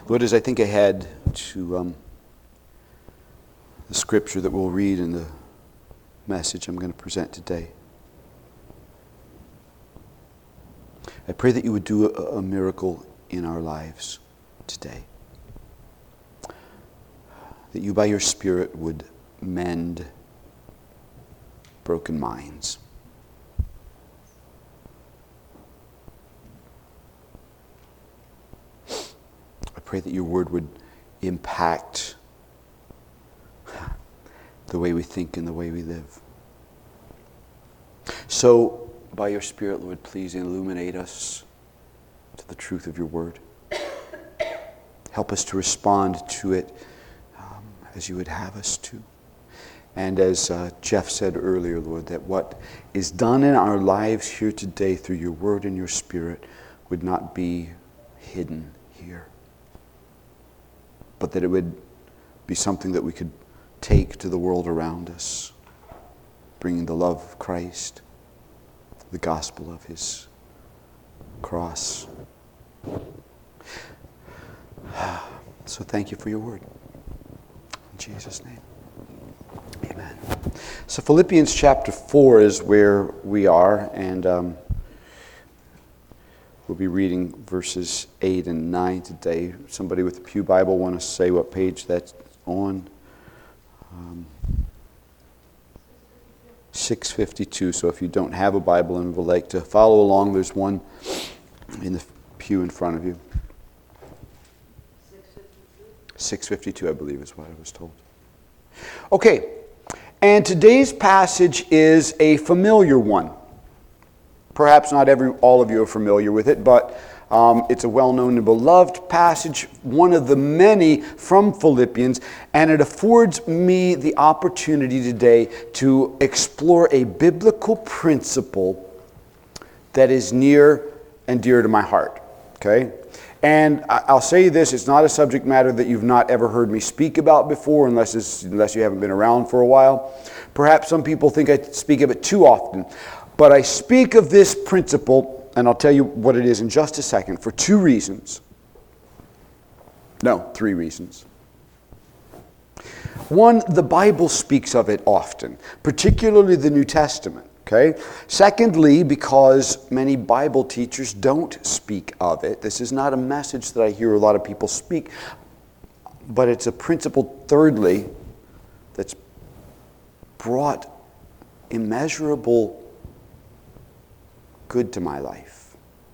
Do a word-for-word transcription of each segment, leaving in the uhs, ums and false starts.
Lord, as I think ahead to um, the scripture that we'll read in the message I'm going to present today, I pray that you would do a, a miracle in our lives today. That you by your Spirit would mend broken minds. I pray that your word would impact the way we think and the way we live. So, by your Spirit, Lord, please illuminate us to the truth of your word. Help us to respond to it um, as you would have us to. And as uh, Jeff said earlier, Lord, that what is done in our lives here today through your word and your Spirit would not be hidden here, but that it would be something that we could take to the world around us, bringing the love of Christ, the gospel of his cross. So thank you for your word. In Jesus' name, amen. So Philippians chapter four is where we are, and um, we'll be reading verses eight and nine today. Somebody with the Pew Bible want to say what page that's on? Um, six fifty-two. So if you don't have a Bible and would like to follow along, there's one in the pew in front of you. six fifty-two, I believe, is what I was told. Okay, and today's passage is a familiar one. Perhaps not every all of you are familiar with it, but um, it's a well-known and beloved passage, one of the many from Philippians, and it affords me the opportunity today to explore a biblical principle that is near and dear to my heart. Okay? And I'll say this, it's not a subject matter that you've not ever heard me speak about before, unless it's, unless you haven't been around for a while. Perhaps some people think I speak of it too often. But I speak of this principle, and I'll tell you what it is in just a second, for two reasons. No, three reasons. One, the Bible speaks of it often, particularly the New Testament. Okay. Secondly, because many Bible teachers don't speak of it. This is not a message that I hear a lot of people speak, but it's a principle, thirdly, that's brought immeasurable good to my life.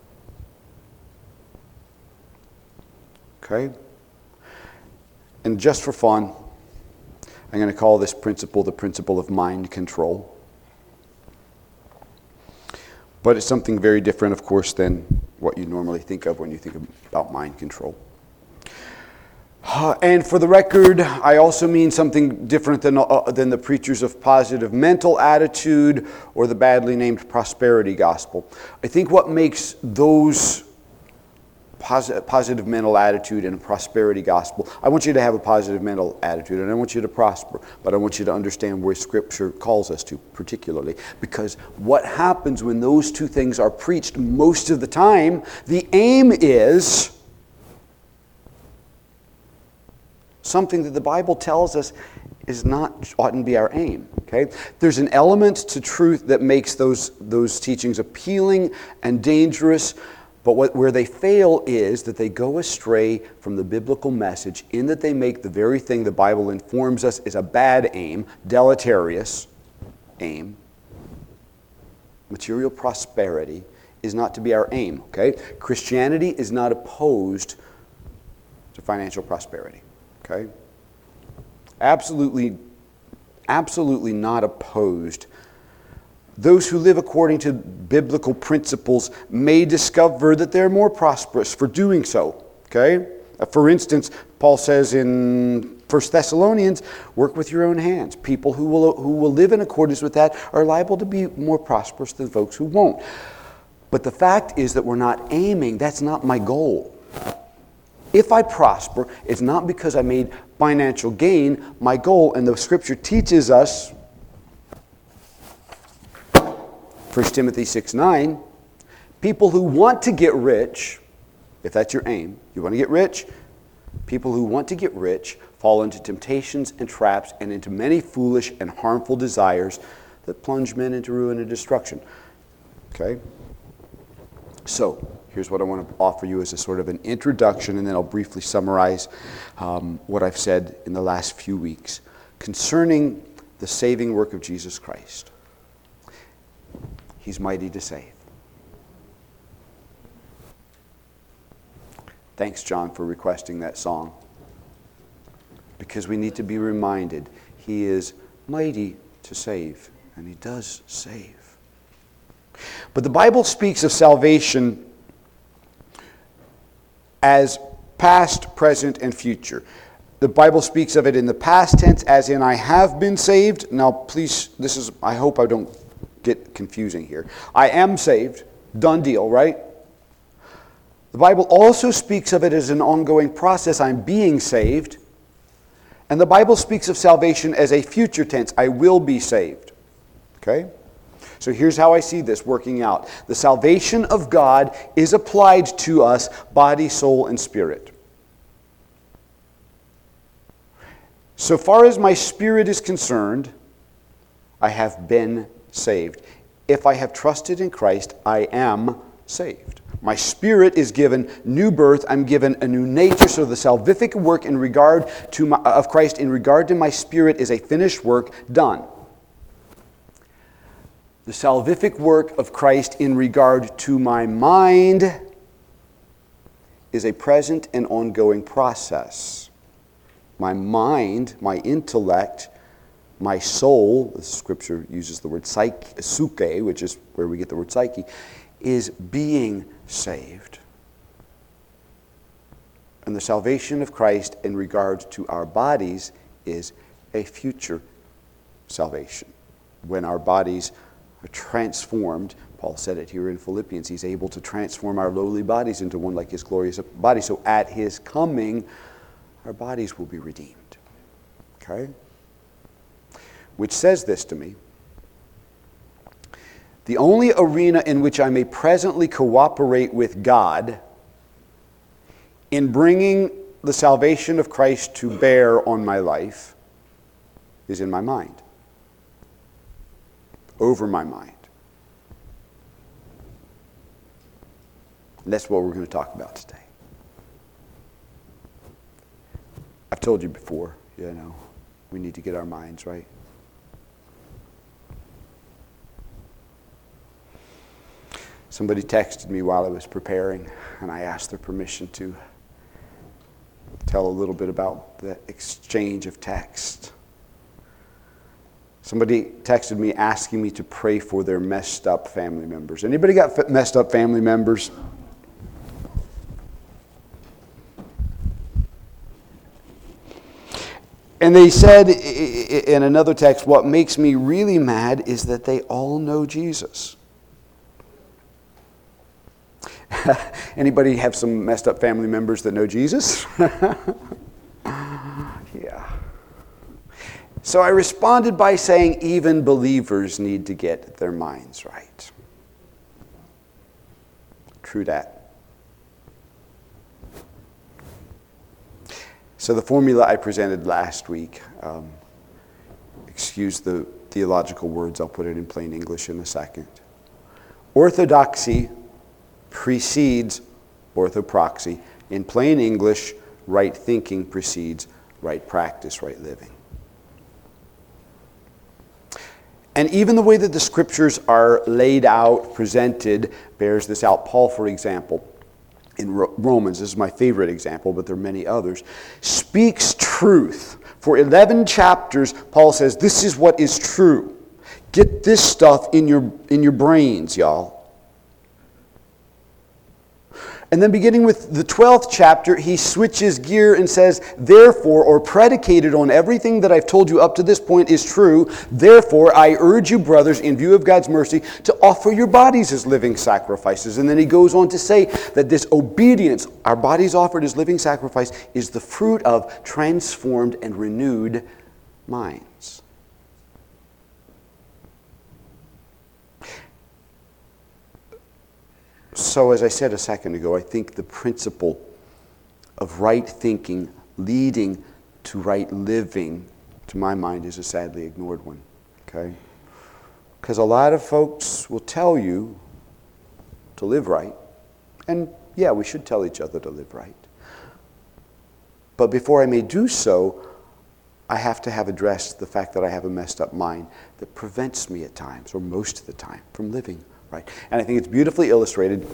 Okay? And just for fun, I'm going to call this principle the principle of mind control. But it's something very different, of course, than what you normally think of when you think about mind control. Uh, and for the record, I also mean something different than, uh, than the preachers of positive mental attitude or the badly named prosperity gospel. I think what makes those posi- positive mental attitude and prosperity gospel, I want you to have a positive mental attitude and I want you to prosper, but I want you to understand where Scripture calls us to particularly. Because what happens when those two things are preached most of the time, the aim is something that the Bible tells us is not, oughtn't be our aim. Okay? There's an element to truth that makes those, those teachings appealing and dangerous, but what, where they fail is that they go astray from the biblical message in that they make the very thing the Bible informs us is a bad aim, deleterious aim. Material prosperity is not to be our aim. Okay? Christianity is not opposed to financial prosperity. Okay? Absolutely, absolutely not opposed. Those who live according to biblical principles may discover that they're more prosperous for doing so. Okay? For instance, Paul says in First Thessalonians, work with your own hands. People who will, who will live in accordance with that are liable to be more prosperous than folks who won't. But the fact is that we're not aiming, that's not my goal. If I prosper, it's not because I made financial gain my goal, and the Scripture teaches us, First Timothy six nine, people who want to get rich, if that's your aim, you want to get rich, People who want to get rich fall into temptations and traps and into many foolish and harmful desires that plunge men into ruin and destruction. Okay? So, here's what I want to offer you as a sort of an introduction, and then I'll briefly summarize um, what I've said in the last few weeks concerning the saving work of Jesus Christ. He's mighty to save. Thanks, John, for requesting that song. Because we need to be reminded He is mighty to save, and He does save. But the Bible speaks of salvation as past, present, and future. The Bible speaks of it in the past tense as in I have been saved. Now, please, this is, I hope I don't get confusing here. I am saved. Done deal, right? The Bible also speaks of it as an ongoing process. I'm being saved. And the Bible speaks of salvation as a future tense. I will be saved. Okay? So here's how I see this working out. The salvation of God is applied to us, body, soul, and spirit. So far as my spirit is concerned, I have been saved. If I have trusted in Christ, I am saved. My spirit is given new birth. I'm given a new nature. So the salvific work in regard to my, of Christ in regard to my spirit is a finished work done. The salvific work of Christ in regard to my mind is a present and ongoing process. My mind, my intellect, my soul, the scripture uses the word psyche, suke, which is where we get the word psyche, is being saved. And the salvation of Christ in regard to our bodies is a future salvation. When our bodies are transformed, Paul said it here in Philippians, He's able to transform our lowly bodies into one like His glorious body. So at His coming, our bodies will be redeemed. Okay? Which says this to me. The only arena in which I may presently cooperate with God in bringing the salvation of Christ to bear on my life is in my mind. Over my mind. And that's what we're going to talk about today. I've told you before, you know, we need to get our minds right. Somebody texted me while I was preparing, and I asked their permission to tell a little bit about the exchange of text. Somebody texted me asking me to pray for their messed up family members. Anybody got messed up family members? And they said in another text, what makes me really mad is that they all know Jesus. Anybody have some messed up family members that know Jesus? Yeah. So I responded by saying even believers need to get their minds right. True that. So the formula I presented last week, um, excuse the theological words, I'll put it in plain English in a second. Orthodoxy precedes orthopraxy. In plain English, right thinking precedes right practice, right living. And even the way that the scriptures are laid out, presented, bears this out. Paul, for example, in Romans, this is my favorite example, but there are many others, speaks truth. For eleven chapters, Paul says, this is what is true. Get this stuff in your, in your brains, y'all. And then beginning with the twelfth chapter, he switches gear and says, therefore, or predicated on everything that I've told you up to this point is true, therefore I urge you, brothers, in view of God's mercy, to offer your bodies as living sacrifices. And then he goes on to say that this obedience, our bodies offered as living sacrifice, is the fruit of transformed and renewed minds. So as I said a second ago, I think the principle of right thinking leading to right living, to my mind, is a sadly ignored one. Okay? Because a lot of folks will tell you to live right. And yeah, we should tell each other to live right. But before I may do so, I have to have addressed the fact that I have a messed up mind that prevents me at times, or most of the time, from living right. And I think it's beautifully illustrated.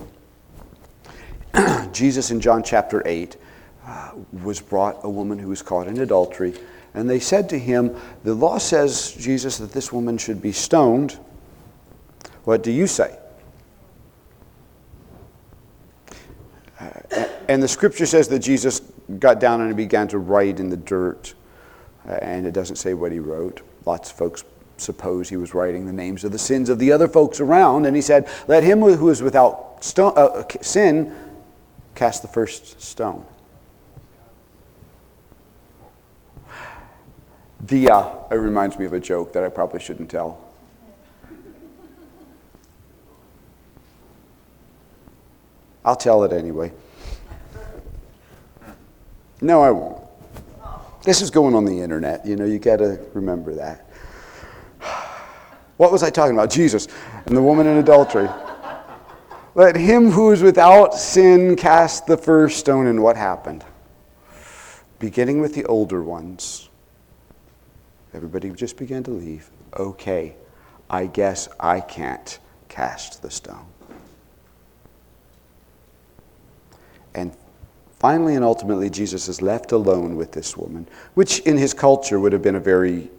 Jesus in John chapter eight uh, was brought a woman who was caught in adultery, and they said to him, the law says, Jesus, that this woman should be stoned. What do you say? Uh, and the scripture says that Jesus got down and he began to write in the dirt. Uh, and it doesn't say what he wrote. Lots of folks suppose he was writing the names of the sins of the other folks around. And he said, let him who is without stone, uh, sin cast the first stone. The, uh, it reminds me of a joke that I probably shouldn't tell. I'll tell it anyway. No, I won't. This is going on the internet. You know, you got to remember that. What was I talking about? Jesus and the woman in adultery. Let him who is without sin cast the first stone. And what happened? Beginning with the older ones, everybody just began to leave. Okay, I guess I can't cast the stone. And finally and ultimately, Jesus is left alone with this woman, which in his culture would have been a very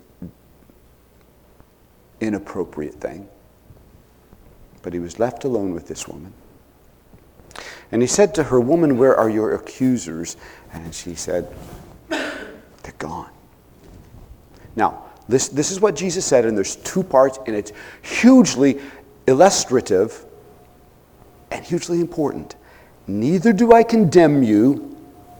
inappropriate thing. But he was left alone with this woman. And he said to her, woman, where are your accusers? And she said, they're gone. Now, this, this is what Jesus said, and there's two parts, and it's hugely illustrative and hugely important. Neither do I condemn you.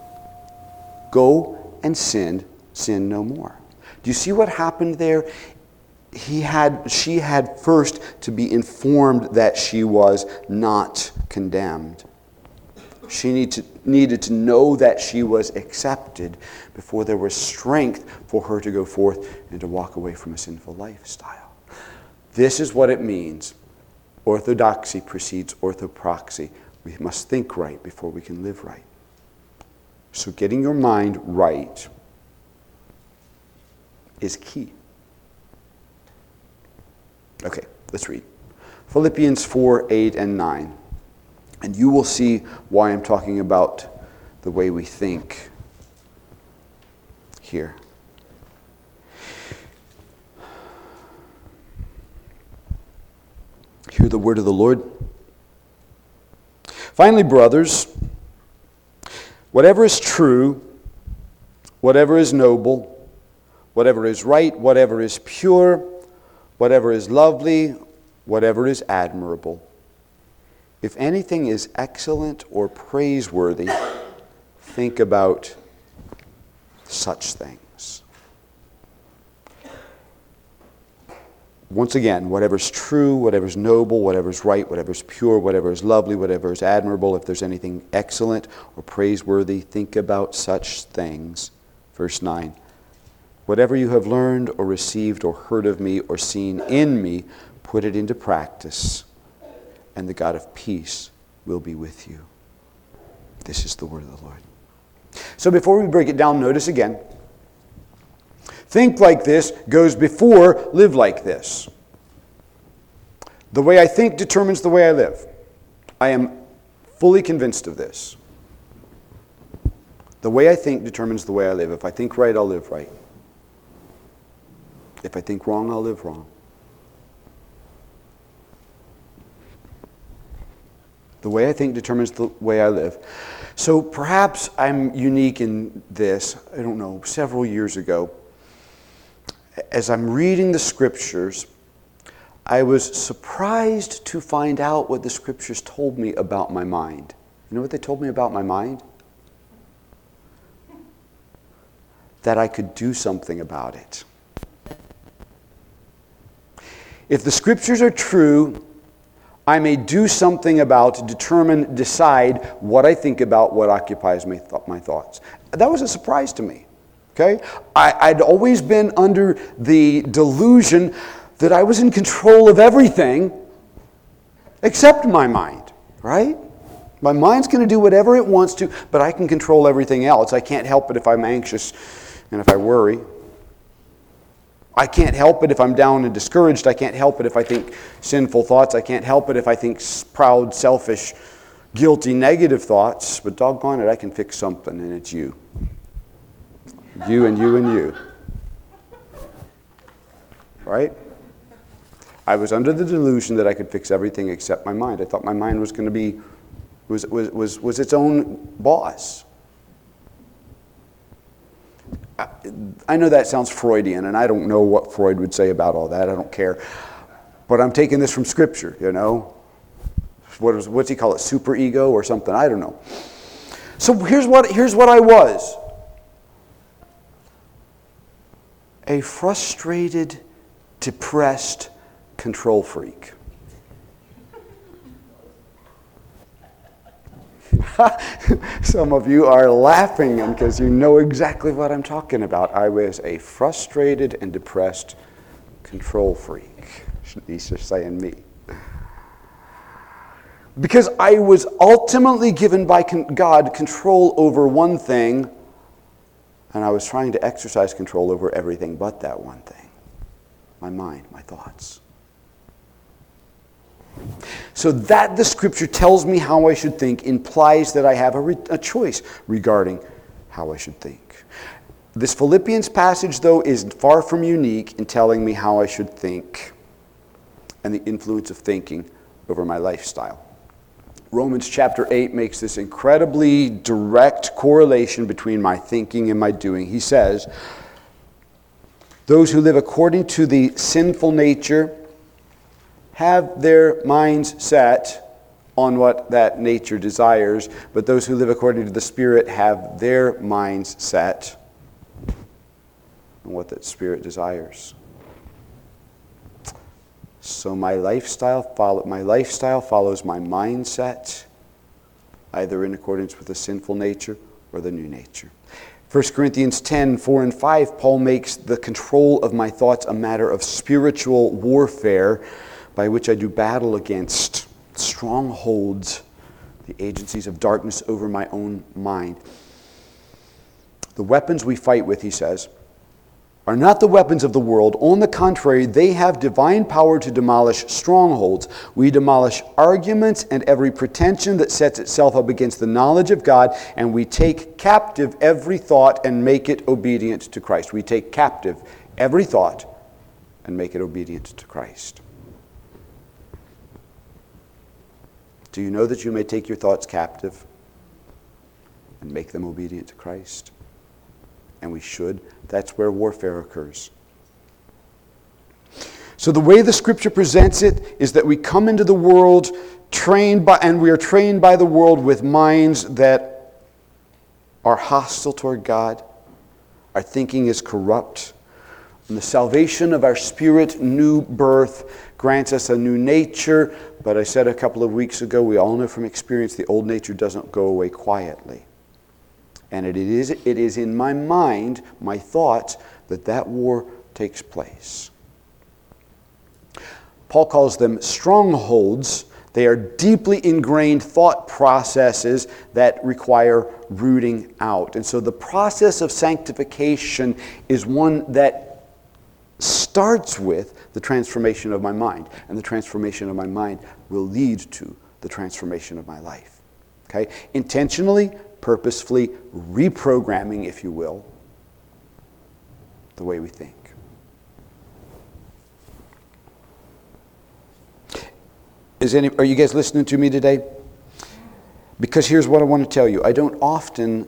Go and sin, sin no more. Do you see what happened there? He had, she had first to be informed that she was not condemned. She need to, needed to know that she was accepted before there was strength for her to go forth and to walk away from a sinful lifestyle. This is what it means. Orthodoxy precedes orthopraxy. We must think right before we can live right. So getting your mind right is key. Okay, let's read. Philippians four, eight, and nine. And you will see why I'm talking about the way we think here. Hear the word of the Lord. Finally, brothers, whatever is true, whatever is noble, whatever is right, whatever is pure, whatever is lovely, whatever is admirable, if anything is excellent or praiseworthy, think about such things. Once again, whatever's true, whatever's noble, whatever's right, whatever's pure, whatever is lovely, whatever is admirable, if there's anything excellent or praiseworthy, think about such things. Verse nine. Whatever you have learned or received or heard of me or seen in me, put it into practice, and the God of peace will be with you. This is the word of the Lord. So before we break it down, notice again, think like this goes before live like this. The way I think determines the way I live. I am fully convinced of this. The way I think determines the way I live. If I think right, I'll live right. If I think wrong, I'll live wrong. The way I think determines the way I live. So perhaps I'm unique in this, I don't know, several years ago, as I'm reading the scriptures, I was surprised to find out what the scriptures told me about my mind. You know what they told me about my mind? That I could do something about it. If the scriptures are true, I may do something about, determine, decide what I think about, what occupies my, th- my thoughts. That was a surprise to me. Okay? I, I'd always been under the delusion that I was in control of everything except my mind, right? My mind's going to do whatever it wants to, but I can control everything else. I can't help it if I'm anxious and if I worry. I can't help it if I'm down and discouraged. I can't help it if I think sinful thoughts. I can't help it if I think proud, selfish, guilty, negative thoughts. But doggone it, I can fix something, and it's you. You and you and you. Right? I was under the delusion that I could fix everything except my mind. I thought my mind was going to be, was, was, was, was its own boss. I, I know that sounds Freudian, and I don't know what Freud would say about all that. I don't care. But I'm taking this from Scripture, you know. What is, what's he call it? Superego or something? I don't know. So here's what, here's what I was. A frustrated, depressed control freak. Some of you are laughing because you know exactly what I'm talking about. I was a frustrated and depressed control freak. He's just saying me. Because I was ultimately given by God control over one thing, and I was trying to exercise control over everything but that one thing. My mind, my thoughts. So that the Scripture tells me how I should think implies that I have a, re- a choice regarding how I should think. This Philippians passage, though, is far from unique in telling me how I should think and the influence of thinking over my lifestyle. Romans chapter eight makes this incredibly direct correlation between my thinking and my doing. He says, those who live according to the sinful nature have their minds set on what that nature desires, but those who live according to the Spirit have their minds set on what that Spirit desires. So my lifestyle follow, my lifestyle follows my mindset, either in accordance with the sinful nature or the new nature. First Corinthians ten, four and five, Paul makes the control of my thoughts a matter of spiritual warfare, by which I do battle against strongholds, the agencies of darkness over my own mind. The weapons we fight with, he says, are not the weapons of the world. On the contrary, they have divine power to demolish strongholds. We demolish arguments and every pretension that sets itself up against the knowledge of God, and we take captive every thought and make it obedient to Christ. We take captive every thought and make it obedient to Christ. Do you know that you may take your thoughts captive and make them obedient to Christ? And we should. That's where warfare occurs. So the way the Scripture presents it is that we come into the world trained by, and we are trained by the world with minds that are hostile toward God. Our thinking is corrupt. And the salvation of our spirit, new birth, grants us a new nature. But I said a couple of weeks ago, we all know from experience the old nature doesn't go away quietly. And it is, it is in my mind, my thoughts, that that war takes place. Paul calls them strongholds. They are deeply ingrained thought processes that require rooting out. And so the process of sanctification is one that starts with the transformation of my mind. And the transformation of my mind will lead to the transformation of my life. Okay? Intentionally, purposefully reprogramming, if you will, the way we think. Is any, are you guys listening to me today? Because here's what I want to tell you. I don't often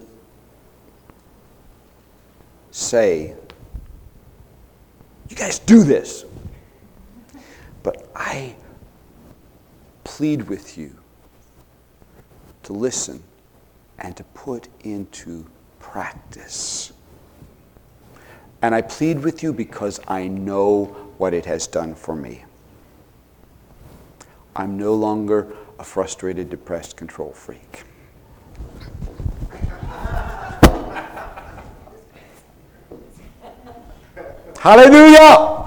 say, you guys do this. But I plead with you to listen and to put into practice. And I plead with you because I know what it has done for me. I'm no longer a frustrated, depressed control freak. Hallelujah!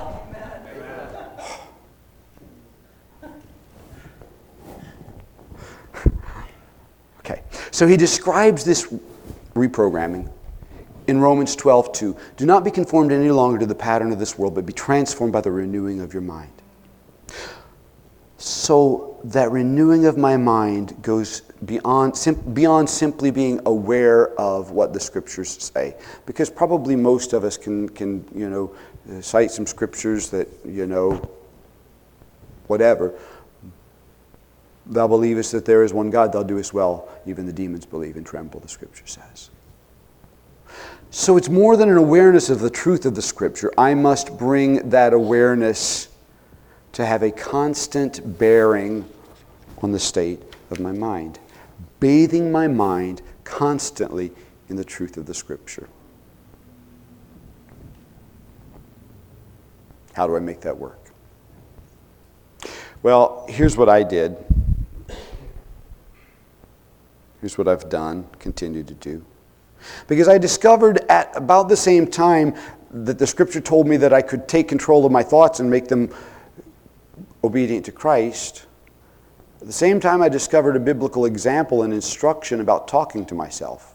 Okay, so he describes this reprogramming in Romans twelve two. Do not be conformed any longer to the pattern of this world, but be transformed by the renewing of your mind. So that renewing of my mind goes beyond, sim- beyond simply being aware of what the scriptures say. Because probably most of us can, can you know, cite some scriptures that, you know, whatever. Thou believest that there is one God, thou doest well. Even the demons believe and tremble, the scripture says. So it's more than an awareness of the truth of the scripture. I must bring that awareness to have a constant bearing on the state of my mind, bathing my mind constantly in the truth of the scripture. How do I make that work? Well, here's what I did. Here's what I've done, continue to do. Because I discovered at about the same time that the scripture told me that I could take control of my thoughts and make them obedient to Christ. At the same time, I discovered a biblical example and instruction about talking to myself.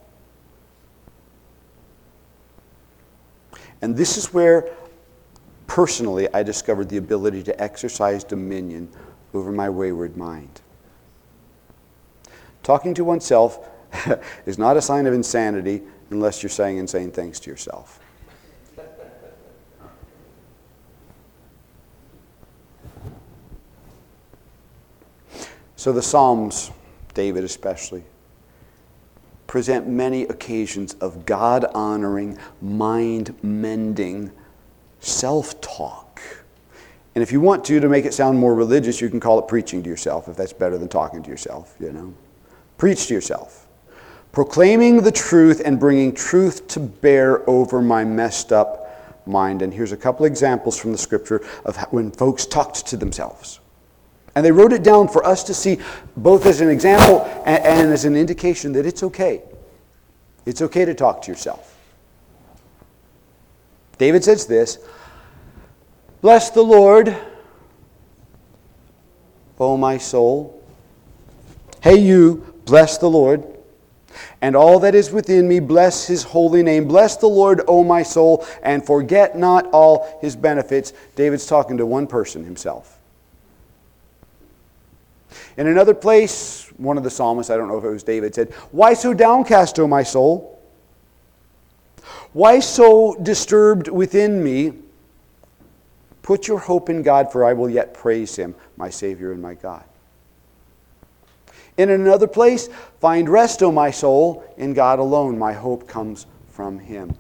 And this is where, personally, I discovered the ability to exercise dominion over my wayward mind. Talking to oneself is not a sign of insanity unless you're saying insane things to yourself. So the Psalms, David especially, present many occasions of God-honoring, mind-mending self-talk. And if you want to, to make it sound more religious, you can call it preaching to yourself, if that's better than talking to yourself, you know. Preach to yourself. Proclaiming the truth and bringing truth to bear over my messed up mind. And here's a couple examples from the scripture of how, when folks talked to themselves. And they wrote it down for us to see both as an example and, and as an indication that it's okay. It's okay to talk to yourself. David says this, bless the Lord, O my soul. Hey you, bless the Lord. And all that is within me, bless his holy name. Bless the Lord, O my soul, and forget not all his benefits. David's talking to one person, himself. In another place, one of the psalmists, I don't know if it was David, said, why so downcast, O my soul? Why so disturbed within me? Put your hope in God, for I will yet praise him, my Savior and my God. In another place, find rest, O my soul, in God alone. My hope comes from him.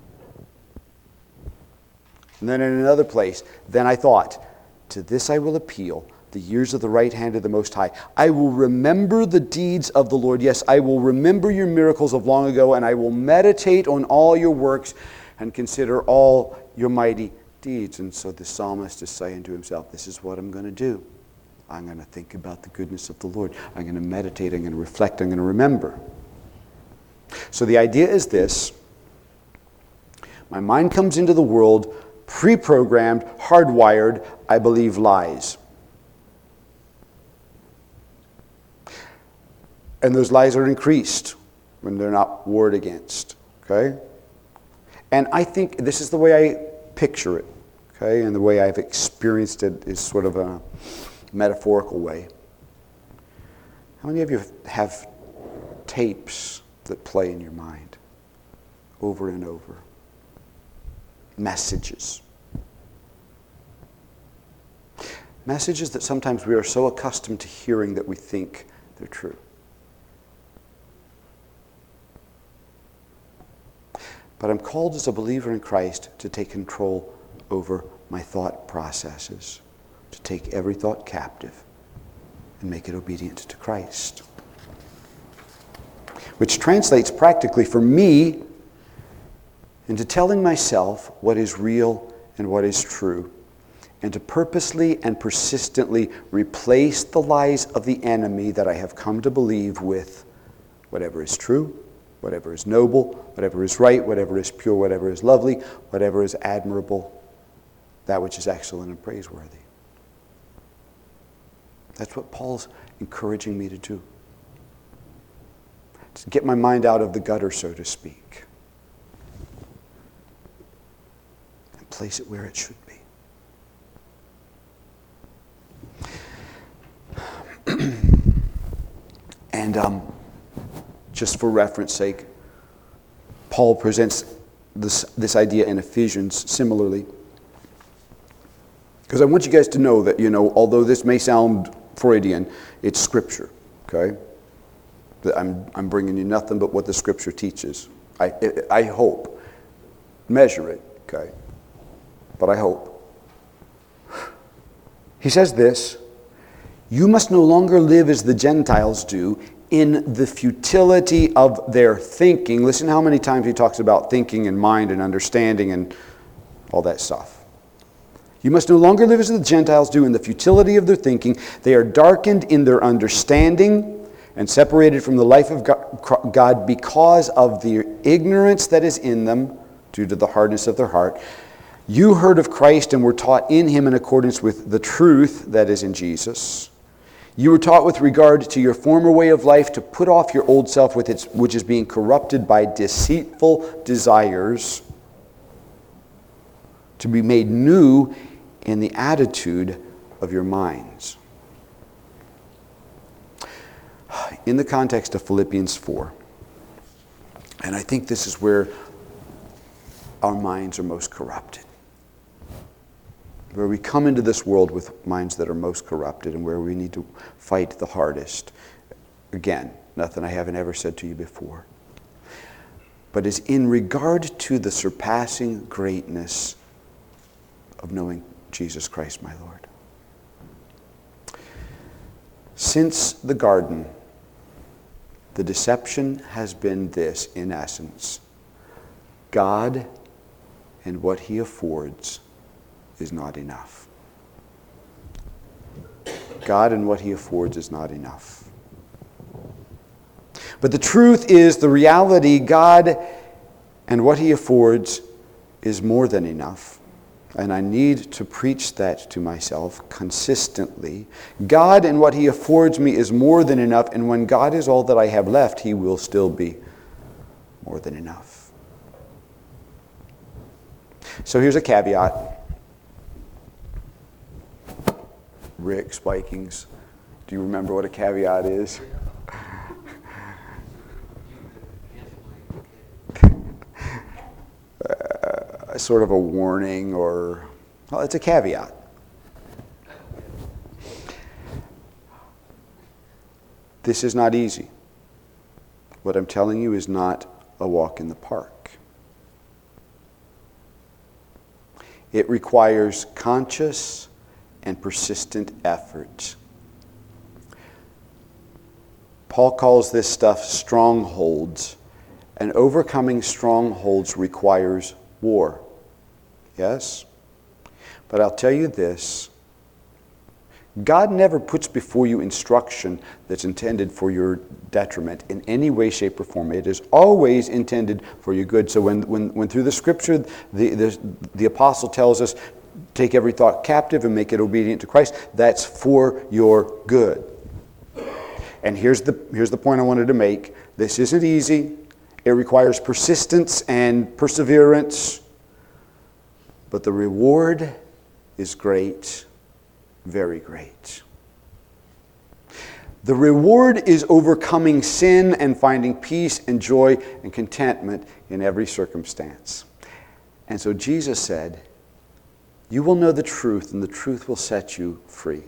And then in another place, then I thought, to this I will appeal, the years of the right hand of the Most High. I will remember the deeds of the Lord. Yes, I will remember your miracles of long ago, and I will meditate on all your works and consider all your mighty deeds. And so the psalmist is saying to himself, this is what I'm going to do. I'm going to think about the goodness of the Lord. I'm going to meditate. I'm going to reflect. I'm going to remember. So the idea is this. My mind comes into the world pre-programmed, hardwired, I believe lies. And those lies are increased when they're not warred against. Okay? And I think this is the way I picture it. Okay? And the way I've experienced it is sort of a metaphorical way. How many of you have tapes that play in your mind over and over? Messages. Messages that sometimes we are so accustomed to hearing that we think they're true. But I'm called as a believer in Christ to take control over my thought processes, to take every thought captive and make it obedient to Christ. Which translates practically for me into telling myself what is real and what is true, and to purposely and persistently replace the lies of the enemy that I have come to believe with whatever is true, whatever is noble, whatever is right, whatever is pure, whatever is lovely, whatever is admirable, that which is excellent and praiseworthy. That's what Paul's encouraging me to do. To get my mind out of the gutter, so to speak, and place it where it should be. And um, just for reference sake, Paul presents this, this idea in Ephesians similarly. Because I want you guys to know that, you know, although this may sound Freudian, it's Scripture, okay? I'm, I'm bringing you nothing but what the Scripture teaches. I, I hope. Measure it, okay? But I hope. He says this, you must no longer live as the Gentiles do in the futility of their thinking. Listen how many times he talks about thinking and mind and understanding and all that stuff. You must no longer live as the Gentiles do in the futility of their thinking. They are darkened in their understanding and separated from the life of God because of the ignorance that is in them due to the hardness of their heart. You heard of Christ and were taught in him in accordance with the truth that is in Jesus. You were taught with regard to your former way of life to put off your old self, with its, which is being corrupted by deceitful desires, to be made new in the attitude of your minds. In the context of Philippians four, and I think this is where our minds are most corrupted, where we come into this world with minds that are most corrupted and where we need to fight the hardest. Again, nothing I haven't ever said to you before. But is in regard to the surpassing greatness of knowing Jesus Christ, my Lord. Since the garden, the deception has been this, in essence: God and what he affords is not enough. God and what he affords is not enough. But the truth is, the reality, God and what he affords is more than enough. And I need to preach that to myself consistently. God and what he affords me is more than enough. And when God is all that I have left, he will still be more than enough. So here's a caveat. Rick Spikings, do you remember what a caveat is? uh, sort of a warning, or, well, it's a caveat. This is not easy. What I'm telling you is not a walk in the park. It requires conscious and persistent effort. Paul calls this stuff strongholds, and overcoming strongholds requires war. Yes? But I'll tell you this, God never puts before you instruction that's intended for your detriment in any way, shape, or form. It is always intended for your good. So when, when, when through the Scripture, the, the, the apostle tells us, take every thought captive and make it obedient to Christ, that's for your good. And here's the, here's the point I wanted to make. This isn't easy. It requires persistence and perseverance. But the reward is great, very great. The reward is overcoming sin and finding peace and joy and contentment in every circumstance. And so Jesus said, you will know the truth, and the truth will set you free.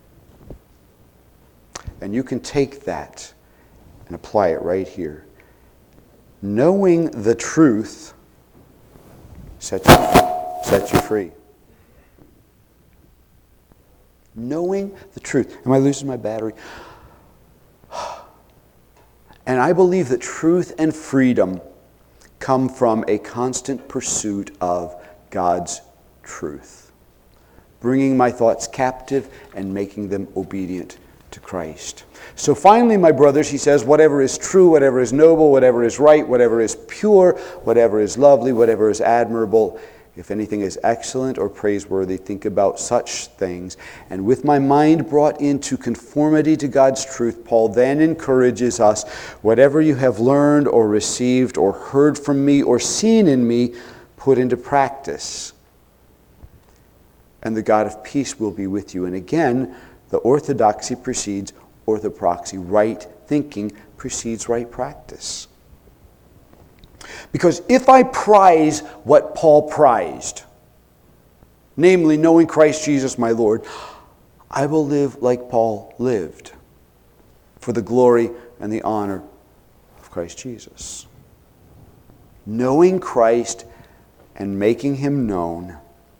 And you can take that and apply it right here. Knowing the truth sets you, sets you free. Knowing the truth. Am I losing my battery? And I believe that truth and freedom come from a constant pursuit of God's truth. bringing my thoughts captive and making them obedient to Christ. So finally, my brothers, he says, whatever is true, whatever is noble, whatever is right, whatever is pure, whatever is lovely, whatever is admirable, if anything is excellent or praiseworthy, think about such things. And with my mind brought into conformity to God's truth, Paul then encourages us, whatever you have learned or received or heard from me or seen in me, put into practice. And the God of peace will be with you. And again, the orthodoxy precedes orthopraxy. Right thinking precedes right practice. Because if I prize what Paul prized, namely knowing Christ Jesus my Lord, I will live like Paul lived, for the glory and the honor of Christ Jesus. Knowing Christ and making him known,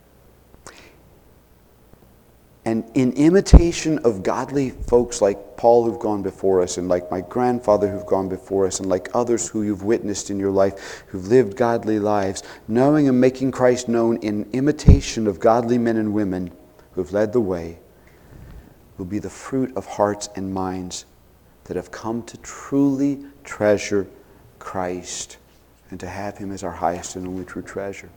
and in imitation of godly folks like Paul who've gone before us, and like my grandfather who've gone before us, and like others who you've witnessed in your life who've lived godly lives, knowing and making Christ known in imitation of godly men and women who've led the way, will be the fruit of hearts and minds that have come to truly treasure Christ and to have him as our highest and only true treasure.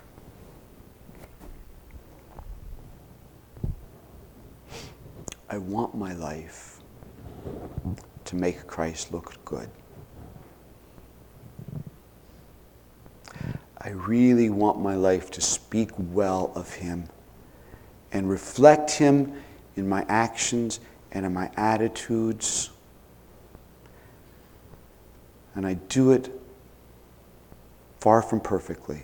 I want my life to make Christ look good. I really want my life to speak well of him and reflect him in my actions and in my attitudes. And I do it far from perfectly.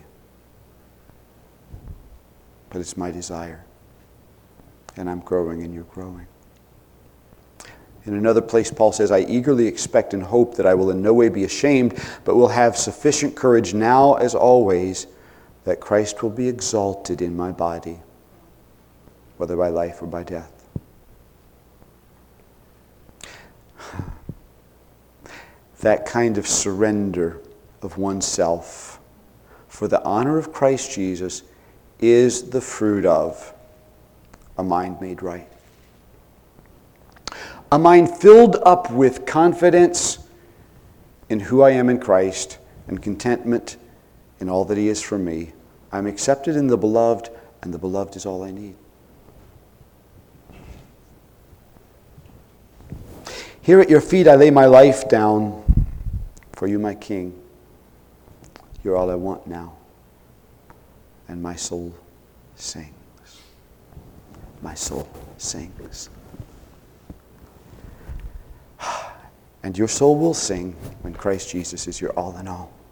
But it's my desire. And I'm growing and you're growing. In another place, Paul says, I eagerly expect and hope that I will in no way be ashamed, but will have sufficient courage now as always, that Christ will be exalted in my body, whether by life or by death. That kind of surrender of oneself for the honor of Christ Jesus is the fruit of a mind made right. A mind filled up with confidence in who I am in Christ and contentment in all that he is for me. I'm accepted in the beloved, and the beloved is all I need. Here at your feet I lay my life down, for you, my King. You're all I want now. And my soul sings. My soul sings. And your soul will sing when Christ Jesus is your all in all.